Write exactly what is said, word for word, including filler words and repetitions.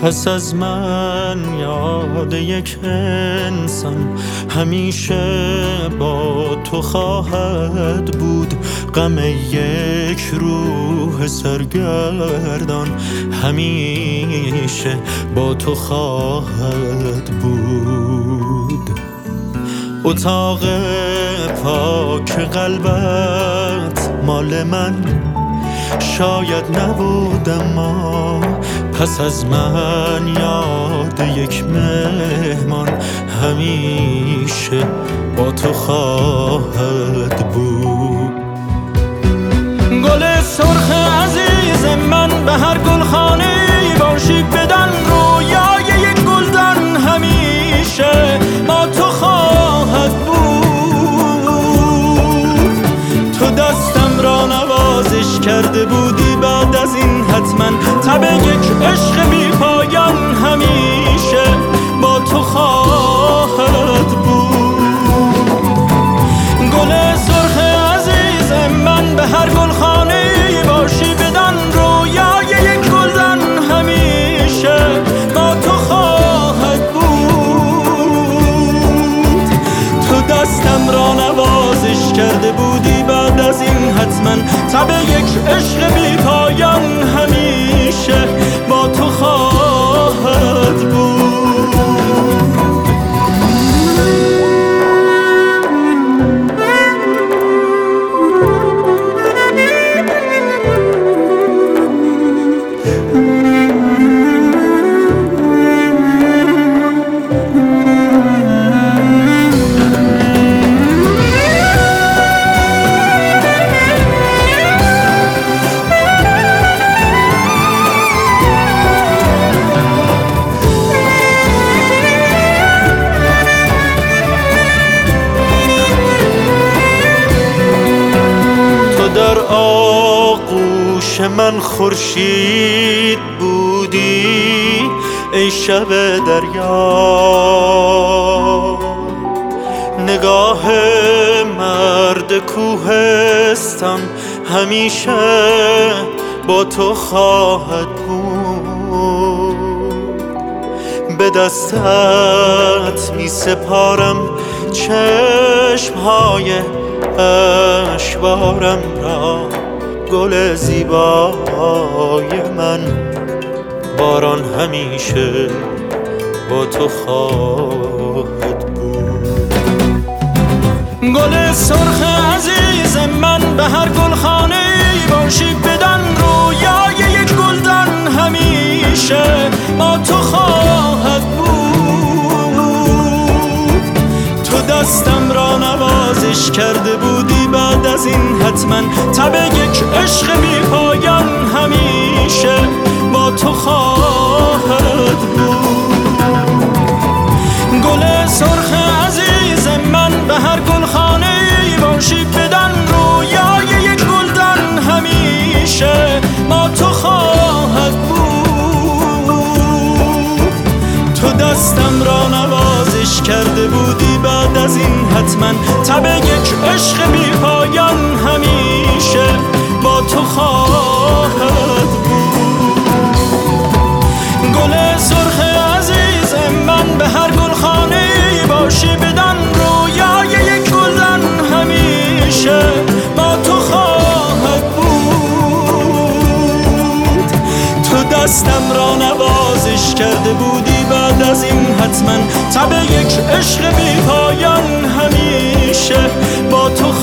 پس از من یاد یک انسان همیشه با تو خواهد بود. غم یک روح سرگردان همیشه با تو خواهد بود. اتاق پاک قلبت مال من شاید نبود، اما پس از من یاد یک مهمان همیشه با تو خواهد بود. گل سرخ عزیز من به هر گلخانه باشی بدن رویای یک گلدان همیشه با تو خواهد بود. تو دستم را نوازش کرده بودی، بعد از این حتما تب یک عشق بی پایان همیشه با تو خواهد بود. گل سرخ عزیز من به هر گلخانه باشی بدن رویای یک گلدان همیشه با تو خواهد بود. تو دستم را نوازش کرده بودی، بعد از این حتما تب یک عشق بی پایان همیشه با تو خواهد بود. در آغوش من خورشید بودی ای شب دریا، نگاه مرد کوهستان همیشه با تو خواهد بود. به دستت می سپارم چشمهای اشوارم را، گل زیبای من باران همیشه با تو خواهد بود. گل سرخ عزیز من به هر گلخانه باشی بدن رویای یک گلدان همیشه با تو خواهد بود. تو دستم را نوازش کرده بودی، بعد از این حتما تب یک عشق بی پایان همیشه با تو خواهد بود. گل سرخ عزیز من به هر گلخانه باشی بدن رویای یک گلدان همیشه با تو خواهد بود. تو دستم را نوازش کرده بودی، بعد از این حتما تب یک عشق بی پایان همیشه با تو خواهد بود. گل سرخ عزیز من به هر گلخانه باشی بدن رویای یک گلدان همیشه با تو خواهد بود. تو دستم را نوازش کرده بودی، بعد از این حتما تب یک عشق بی پایان همیشه با تو